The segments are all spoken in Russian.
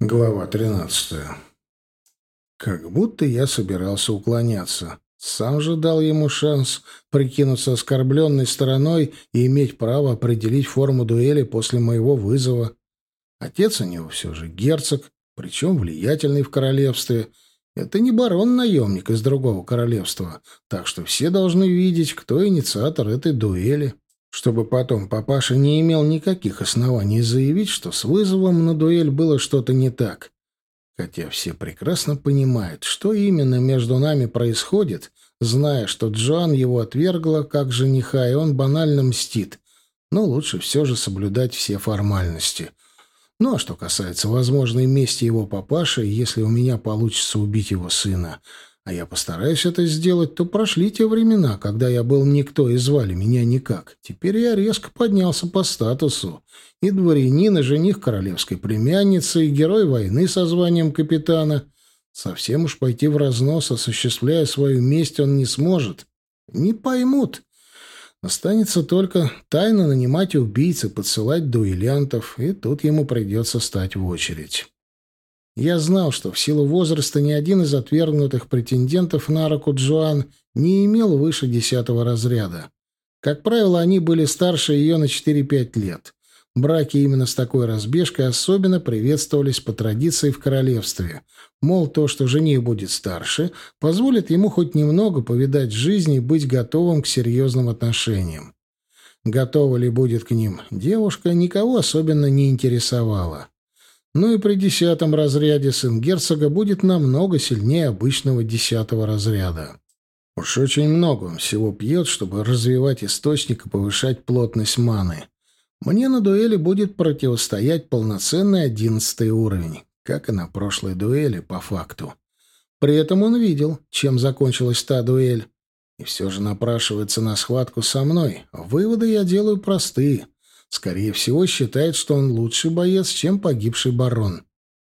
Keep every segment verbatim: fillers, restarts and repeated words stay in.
Глава тринадцатая. Как будто я собирался уклоняться. Сам же дал ему шанс прикинуться оскорбленной стороной и иметь право определить форму дуэли после моего вызова. Отец у него все же герцог, причем влиятельный в королевстве. Это не барон-наемник из другого королевства, так что все должны видеть, кто инициатор этой дуэли, чтобы потом папаша не имел никаких оснований заявить, что с вызовом на дуэль было что-то не так. Хотя все прекрасно понимают, что именно между нами происходит, зная, что Джоан его отвергла как жениха, и он банально мстит. Но лучше все же соблюдать все формальности. Ну а что касается возможной мести его папаши, если у меня получится убить его сына, а я постараюсь это сделать, то прошли те времена, когда я был никто и звали меня никак. Теперь я резко поднялся по статусу. И дворянин, и жених королевской племянницы, и герой войны со званием капитана. Совсем уж пойти в разнос, осуществляя свою месть, он не сможет. Не поймут. Останется только тайно нанимать убийц и подсылать дуэлянтов, и тут ему придется стать в очередь. Я знал, что в силу возраста ни один из отвергнутых претендентов на руку Джоан не имел выше десятого разряда. Как правило, они были старше ее на четыре-пять лет. Браки именно с такой разбежкой особенно приветствовались по традиции в королевстве. Мол, то, что жених будет старше, позволит ему хоть немного повидать жизнь и быть готовым к серьезным отношениям. Готова ли будет к ним девушка, никого особенно не интересовала. Ну и при десятом разряде сын герцога будет намного сильнее обычного десятого разряда. Уж очень много он всего пьет, чтобы развивать источник и повышать плотность маны. Мне на дуэли будет противостоять полноценный одиннадцатый уровень, как и на прошлой дуэли, по факту. При этом он видел, чем закончилась та дуэль. И все же напрашивается на схватку со мной. Выводы я делаю простые. Скорее всего, считает, что он лучший боец, чем погибший барон.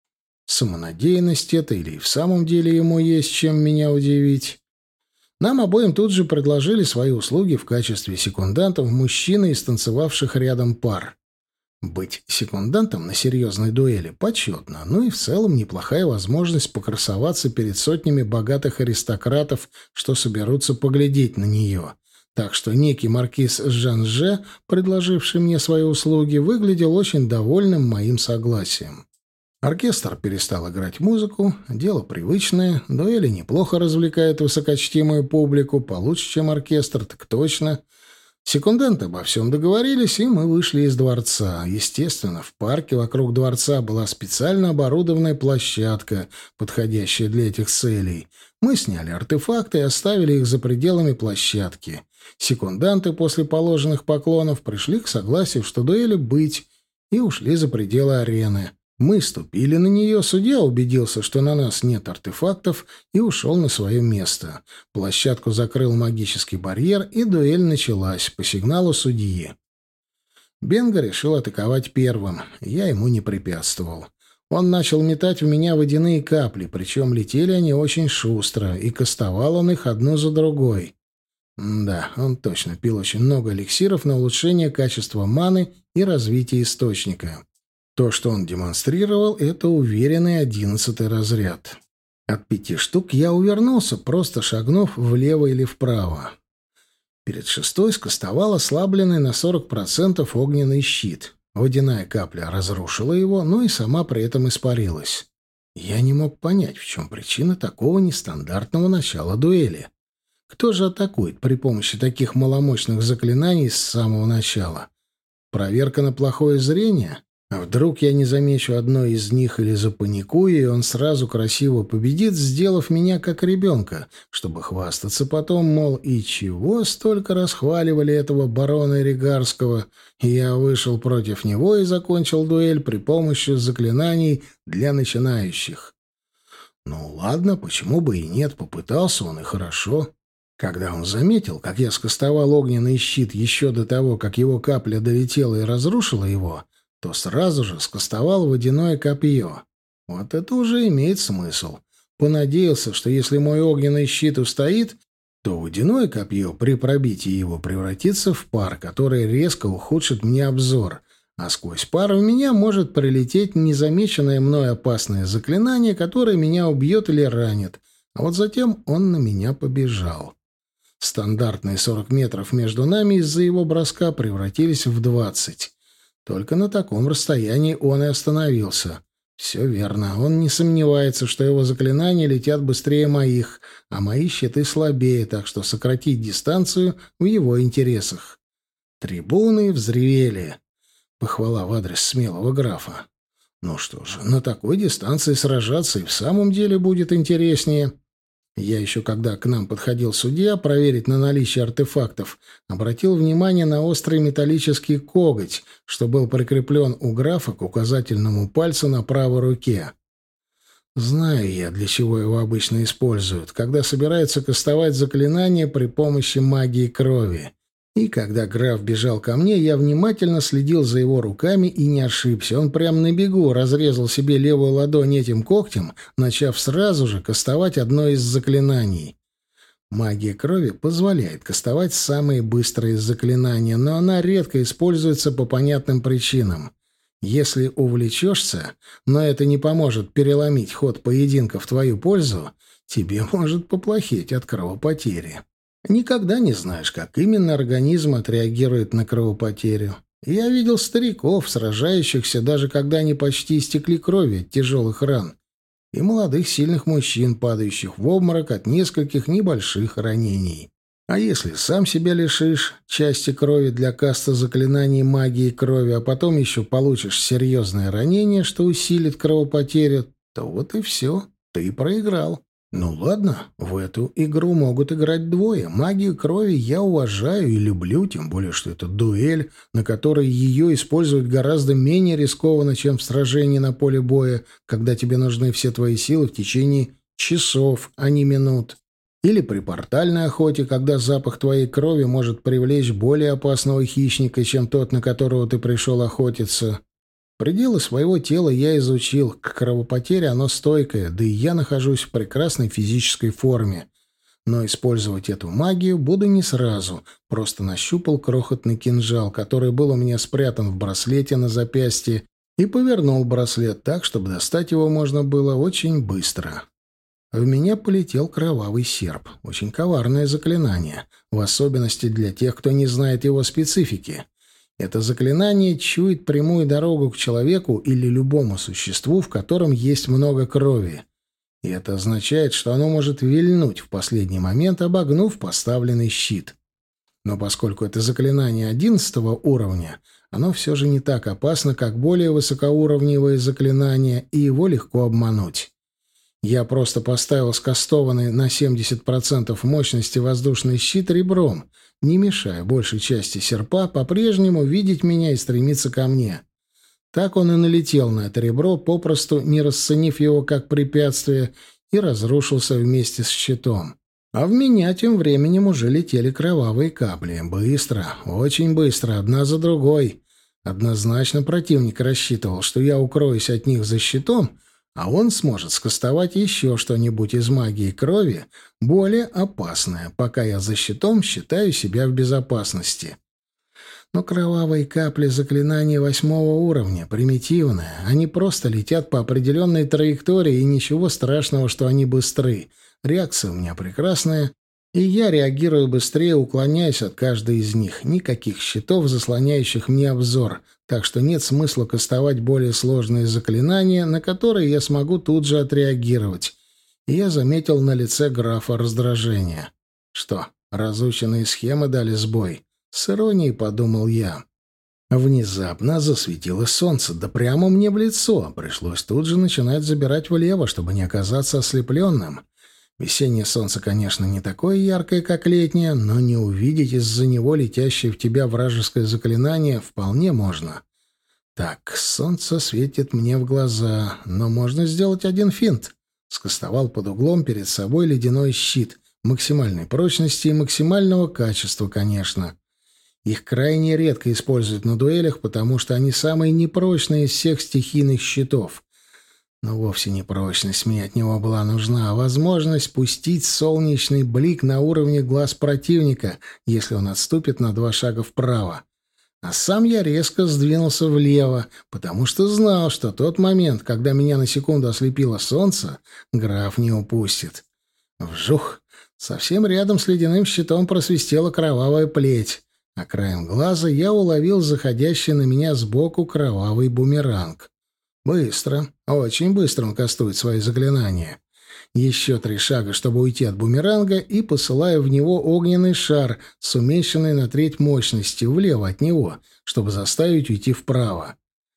Самонадеянность это или и в самом деле ему есть чем меня удивить? Нам обоим тут же предложили свои услуги в качестве секундантов мужчины из танцевавших рядом пар. Быть секундантом на серьезной дуэли почетно, ну и в целом неплохая возможность покрасоваться перед сотнями богатых аристократов, что соберутся поглядеть на нее. Так что некий маркиз Жанже, предложивший мне свои услуги, выглядел очень довольным моим согласием. Оркестр перестал играть музыку, дело привычное, дуэли неплохо развлекают высокочтимую публику, получше, чем оркестр, так точно. Секунданты обо всем договорились, и мы вышли из дворца. Естественно, в парке вокруг дворца была специально оборудованная площадка, подходящая для этих целей. Мы сняли артефакты и оставили их за пределами площадки. Секунданты после положенных поклонов пришли к согласию, что дуэли быть, и ушли за пределы арены. Мы ступили на нее, судья убедился, что на нас нет артефактов, и ушел на свое место. Площадку закрыл магический барьер, и дуэль началась по сигналу судьи. Бенга решил атаковать первым, я ему не препятствовал. Он начал метать в меня водяные капли, причем летели они очень шустро, и кастовал он их одну за другой. Да, он точно пил очень много эликсиров на улучшение качества маны и развитие источника. То, что он демонстрировал, это уверенный одиннадцатый разряд. От пяти штук я увернулся, просто шагнув влево или вправо. Перед шестой скостовал ослабленный на сорок процентов огненный щит. Водяная капля разрушила его, но и сама при этом испарилась. Я не мог понять, в чем причина такого нестандартного начала дуэли. Кто же атакует при помощи таких маломощных заклинаний с самого начала? Проверка на плохое зрение? А вдруг я не замечу одной из них или запаникую, и он сразу красиво победит, сделав меня как ребенка, чтобы хвастаться потом, мол, и чего столько расхваливали этого барона Ригарского, и я вышел против него и закончил дуэль при помощи заклинаний для начинающих. Ну ладно, почему бы и нет, попытался он, и хорошо. Когда он заметил, как я скостовал огненный щит еще до того, как его капля долетела и разрушила его, то сразу же скостовал водяное копье. Вот это уже имеет смысл. Понадеялся, что если мой огненный щит устоит, то водяное копье при пробитии его превратится в пар, который резко ухудшит мне обзор, а сквозь пар в меня может прилететь незамеченное мной опасное заклинание, которое меня убьет или ранит, а вот затем он на меня побежал. Стандартные сорок метров между нами из-за его броска превратились в двадцать. Только на таком расстоянии он и остановился. Все верно, он не сомневается, что его заклинания летят быстрее моих, а мои щиты слабее, так что сократить дистанцию в его интересах. Трибуны взревели. Похвала в адрес смелого графа. Ну что же, на такой дистанции сражаться и в самом деле будет интереснее. Я еще, когда к нам подходил судья проверить на наличие артефактов, обратил внимание на острый металлический коготь, что был прикреплен у графа к указательному пальцу на правой руке. Знаю я, для чего его обычно используют, когда собираются кастовать заклинания при помощи магии крови. И когда граф бежал ко мне, я внимательно следил за его руками и не ошибся. Он прямо на бегу разрезал себе левую ладонь этим когтем, начав сразу же кастовать одно из заклинаний. Магия крови позволяет кастовать самые быстрые заклинания, но она редко используется по понятным причинам. Если увлечешься, но это не поможет переломить ход поединка в твою пользу, тебе может поплохеть от кровопотери. Никогда не знаешь, как именно организм отреагирует на кровопотерю. Я видел стариков, сражающихся, даже когда они почти истекли кровью от тяжелых ран, и молодых сильных мужчин, падающих в обморок от нескольких небольших ранений. А если сам себя лишишь части крови для каста заклинаний магии крови, а потом еще получишь серьезное ранение, что усилит кровопотерю, то вот и все, ты проиграл. Ну ладно, в эту игру могут играть двое. Магию крови я уважаю и люблю, тем более, что это дуэль, на которой ее использовать гораздо менее рискованно, чем в сражении на поле боя, когда тебе нужны все твои силы в течение часов, а не минут. Или при портальной охоте, когда запах твоей крови может привлечь более опасного хищника, чем тот, на которого ты пришел охотиться. Пределы своего тела я изучил. К кровопотере оно стойкое, да и я нахожусь в прекрасной физической форме. Но использовать эту магию буду не сразу. Просто нащупал крохотный кинжал, который был у меня спрятан в браслете на запястье, и повернул браслет так, чтобы достать его можно было очень быстро. В меня полетел кровавый серп. Очень коварное заклинание, в особенности для тех, кто не знает его специфики. Это заклинание чует прямую дорогу к человеку или любому существу, в котором есть много крови. И это означает, что оно может вильнуть в последний момент, обогнув поставленный щит. Но поскольку это заклинание одиннадцатого уровня, оно все же не так опасно, как более высокоуровневые заклинания, и его легко обмануть. Я просто поставил скастованный на семьдесят процентов мощности воздушный щит ребром, не мешая большей части серпа по-прежнему видеть меня и стремиться ко мне. Так он и налетел на это ребро, попросту не расценив его как препятствие, и разрушился вместе с щитом. А в меня тем временем уже летели кровавые капли. Быстро, очень быстро, одна за другой. Однозначно противник рассчитывал, что я укроюсь от них за щитом, а он сможет скастовать еще что-нибудь из магии крови, более опасное, пока я за щитом считаю себя в безопасности. Но кровавые капли заклинания восьмого уровня, примитивные, они просто летят по определенной траектории, и ничего страшного, что они быстры. Реакция у меня прекрасная, и я реагирую быстрее, уклоняясь от каждой из них. Никаких щитов, заслоняющих мне обзор, так что нет смысла кастовать более сложные заклинания, на которые я смогу тут же отреагировать. И я заметил на лице графа раздражение. Что, разученные схемы дали сбой? С иронией подумал я. Внезапно засветило солнце, да прямо мне в лицо. Пришлось тут же начинать забирать влево, чтобы не оказаться ослепленным. Весеннее солнце, конечно, не такое яркое, как летнее, но не увидеть из-за него летящее в тебя вражеское заклинание вполне можно. Так, солнце светит мне в глаза, но можно сделать один финт. Скостовал под углом перед собой ледяной щит, максимальной прочности и максимального качества, конечно. Их крайне редко используют на дуэлях, потому что они самые непрочные из всех стихийных щитов. Но вовсе не прочность мне от него была нужна, а возможность пустить солнечный блик на уровне глаз противника, если он отступит на два шага вправо. А сам я резко сдвинулся влево, потому что знал, что тот момент, когда меня на секунду ослепило солнце, граф не упустит. Вжух! Совсем рядом с ледяным щитом просвистела кровавая плеть, а краем глаза я уловил заходящий на меня сбоку кровавый бумеранг. Быстро, очень быстро он кастует свои заклинания. Еще три шага, чтобы уйти от бумеранга, и посылаю в него огненный шар с уменьшенной на треть мощностью влево от него, чтобы заставить уйти вправо.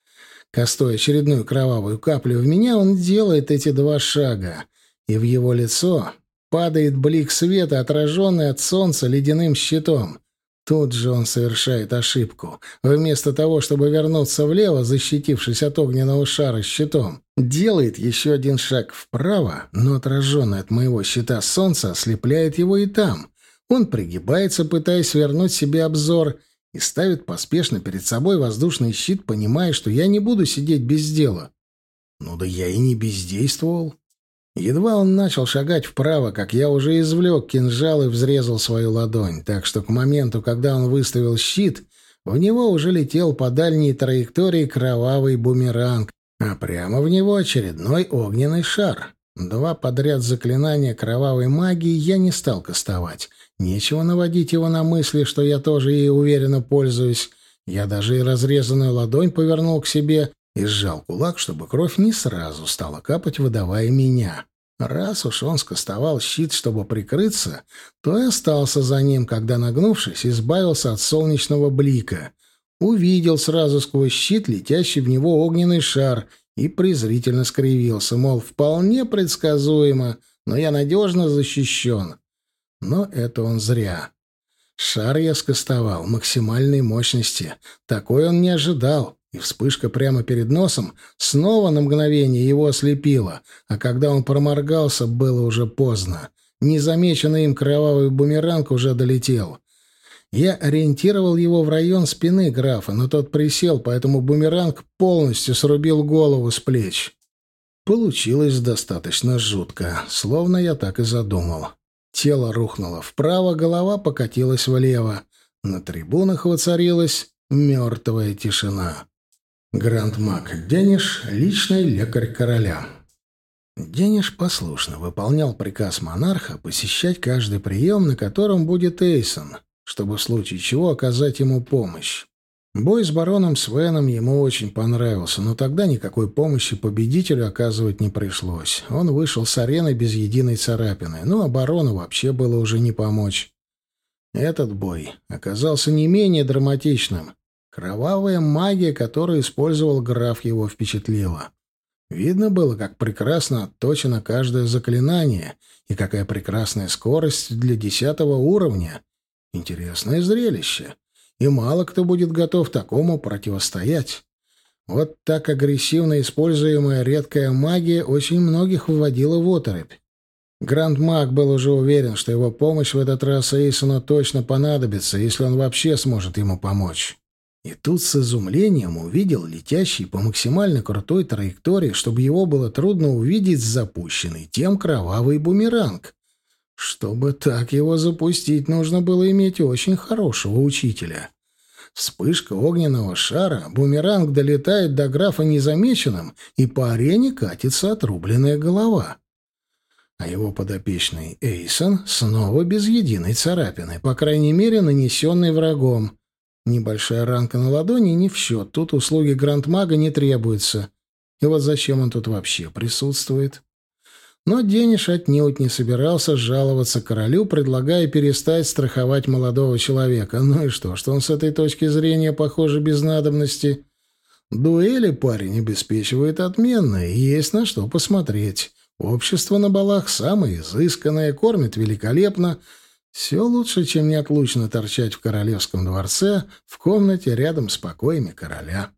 Кастуя очередную кровавую каплю в меня, он делает эти два шага, и в его лицо падает блик света, отраженный от солнца ледяным щитом. Тут же он совершает ошибку. Вместо того, чтобы вернуться влево, защитившись от огненного шара щитом, делает еще один шаг вправо, но отраженный от моего щита солнце ослепляет его и там. Он пригибается, пытаясь вернуть себе обзор, и ставит поспешно перед собой воздушный щит, понимая, что я не буду сидеть без дела. Ну да я и не бездействовал. Едва он начал шагать вправо, как я уже извлек кинжал и взрезал свою ладонь, так что к моменту, когда он выставил щит, в него уже летел по дальней траектории кровавый бумеранг, а прямо в него очередной огненный шар. Два подряд заклинания кровавой магии я не стал кастовать. Нечего наводить его на мысли, что я тоже ей уверенно пользуюсь. Я даже и разрезанную ладонь повернул к себе и сжал кулак, чтобы кровь не сразу стала капать, выдавая меня. Раз уж он скостовал щит, чтобы прикрыться, то и остался за ним, когда, нагнувшись, избавился от солнечного блика. Увидел сразу сквозь щит летящий в него огненный шар и презрительно скривился, мол, вполне предсказуемо, но я надежно защищен. Но это он зря. Шар я скостовал максимальной мощности. Такой он не ожидал. И вспышка прямо перед носом снова на мгновение его ослепила, а когда он проморгался, было уже поздно. Незамеченный им кровавый бумеранг уже долетел. Я ориентировал его в район спины графа, но тот присел, поэтому бумеранг полностью срубил голову с плеч. Получилось достаточно жутко, словно я так и задумал. Тело рухнуло вправо, голова покатилась влево. На трибунах воцарилась мертвая тишина. Гранд-маг Дениш, личный лекарь короля. Дениш послушно выполнял приказ монарха посещать каждый прием, на котором будет Эйсон, чтобы в случае чего оказать ему помощь. Бой с бароном Свеном ему очень понравился, но тогда никакой помощи победителю оказывать не пришлось. Он вышел с арены без единой царапины, ну а барону вообще было уже не помочь. Этот бой оказался не менее драматичным. Кровавая магия, которую использовал граф, его впечатлила. Видно было, как прекрасно отточено каждое заклинание и какая прекрасная скорость для десятого уровня. Интересное зрелище. И мало кто будет готов такому противостоять. Вот так агрессивно используемая редкая магия очень многих вводила в оторопь. Гранд-маг был уже уверен, что его помощь в этот раз Эйсону точно понадобится, если он вообще сможет ему помочь. И тут с изумлением увидел летящий по максимально крутой траектории, чтобы его было трудно увидеть, запущенный тем кровавый бумеранг. Чтобы так его запустить, нужно было иметь очень хорошего учителя. Вспышка огненного шара, бумеранг долетает до графа незамеченным, и по арене катится отрубленная голова. А его подопечный Эйсон снова без единой царапины, по крайней мере, нанесенной врагом. Небольшая ранка на ладони не в счет, тут услуги гранд-мага не требуются. И вот зачем он тут вообще присутствует? Но Дениш отнюдь не собирался жаловаться королю, предлагая перестать страховать молодого человека. Ну и что, что он с этой точки зрения, похоже, без надобности? Дуэли парень обеспечивает отменно, и есть на что посмотреть. Общество на балах самое изысканное, кормит великолепно. Все лучше, чем неотлучно торчать в королевском дворце, в комнате рядом с покоями короля.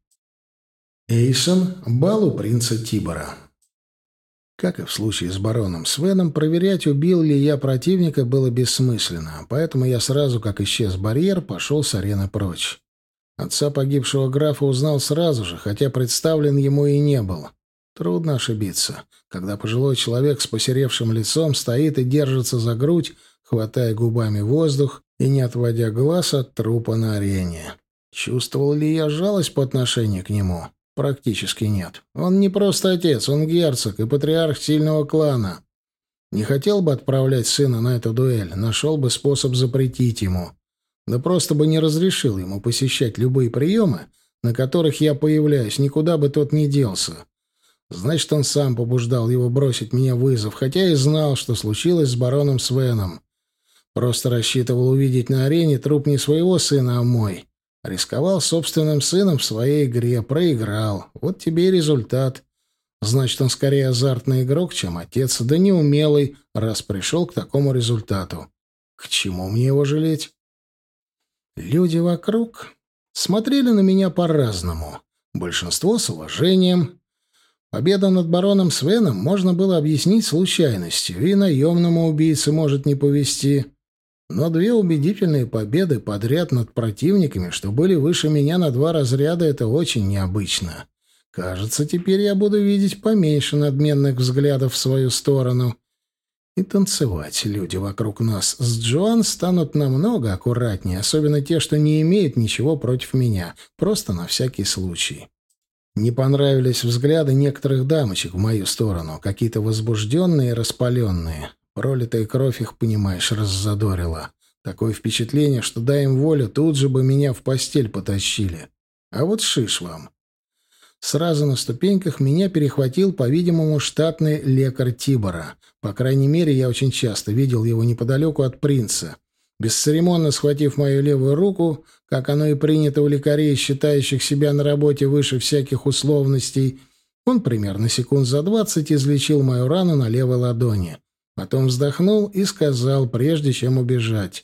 Эйсон, бал у принца Тибора. Как и в случае с бароном Свеном, проверять, убил ли я противника, было бессмысленно, поэтому я сразу, как исчез барьер, пошел с арены прочь. Отца погибшего графа узнал сразу же, хотя представлен ему и не был. Трудно ошибиться, когда пожилой человек с посеревшим лицом стоит и держится за грудь, хватая губами воздух и не отводя глаз от трупа на арене. Чувствовал ли я жалость по отношению к нему? Практически нет. Он не просто отец, он герцог и патриарх сильного клана. Не хотел бы отправлять сына на эту дуэль, нашел бы способ запретить ему. Да просто бы не разрешил ему посещать любые приемы, на которых я появляюсь, никуда бы тот не делся. Значит, он сам побуждал его бросить мне вызов, хотя и знал, что случилось с бароном Свеном. Просто рассчитывал увидеть на арене труп не своего сына, а мой. Рисковал собственным сыном в своей игре, проиграл. Вот тебе и результат. Значит, он скорее азартный игрок, чем отец, да неумелый, раз пришел к такому результату. К чему мне его жалеть? Люди вокруг смотрели на меня по-разному. Большинство с уважением. Победу над бароном Свеном можно было объяснить случайностью, и наемному убийце может не повезти. Но две убедительные победы подряд над противниками, что были выше меня на два разряда, это очень необычно. Кажется, теперь я буду видеть поменьше надменных взглядов в свою сторону. И танцевать люди вокруг нас с Джоан станут намного аккуратнее, особенно те, что не имеют ничего против меня, просто на всякий случай. Не понравились взгляды некоторых дамочек в мою сторону, какие-то возбужденные и распаленные. Пролитая кровь их, понимаешь, раззадорила. Такое впечатление, что, дай им волю, тут же бы меня в постель потащили. А вот шиш вам. Сразу на ступеньках меня перехватил, по-видимому, штатный лекарь Тибора. По крайней мере, я очень часто видел его неподалеку от принца. Бесцеремонно схватив мою левую руку, как оно и принято у лекарей, считающих себя на работе выше всяких условностей, он примерно секунд за двадцать излечил мою рану на левой ладони. Потом вздохнул и сказал, прежде чем убежать: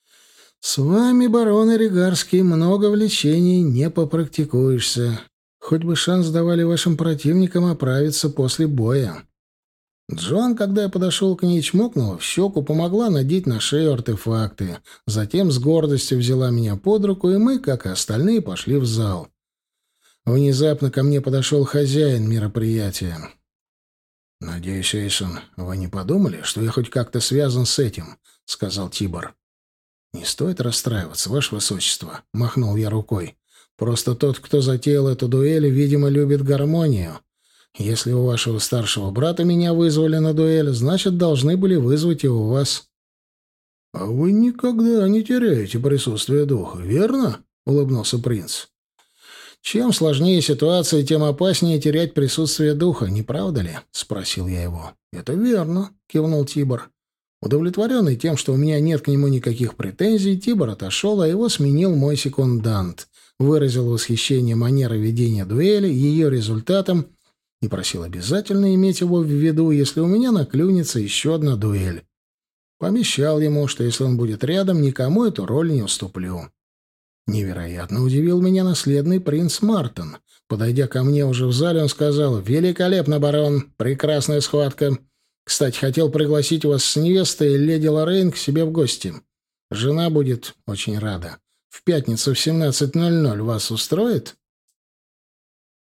«С вами, барон Эригарский, много влечений не попрактикуешься. Хоть бы шанс давали вашим противникам оправиться после боя». Джоан, когда я подошел к ней, чмокнула в щеку, помогла надеть на шею артефакты. Затем с гордостью взяла меня под руку, и мы, как и остальные, пошли в зал. Внезапно ко мне подошел хозяин мероприятия. «Надеюсь, Эйсон, вы не подумали, что я хоть как-то связан с этим?» — сказал Тибор. «Не стоит расстраиваться, ваше высочество», — махнул я рукой. «Просто тот, кто затеял эту дуэль, видимо, любит гармонию. Если у вашего старшего брата меня вызвали на дуэль, значит, должны были вызвать и у вас». «А вы никогда не теряете присутствие духа, верно?» — улыбнулся принц. «Чем сложнее ситуация, тем опаснее терять присутствие духа, не правда ли?» — спросил я его. «Это верно», — кивнул Тибор. Удовлетворенный тем, что у меня нет к нему никаких претензий, Тибор отошел, а его сменил мой секундант, выразил восхищение манерой ведения дуэли, ее результатом и просил обязательно иметь его в виду, если у меня наклюнется еще одна дуэль. Пообещал ему, что если он будет рядом, никому эту роль не уступлю. Невероятно удивил меня наследный принц Мартин. Подойдя ко мне уже в зале, он сказал: «Великолепно, барон, прекрасная схватка. Кстати, хотел пригласить вас с невестой леди Лоррейн к себе в гости. Жена будет очень рада. В пятницу в семнадцать ноль ноль вас устроит?»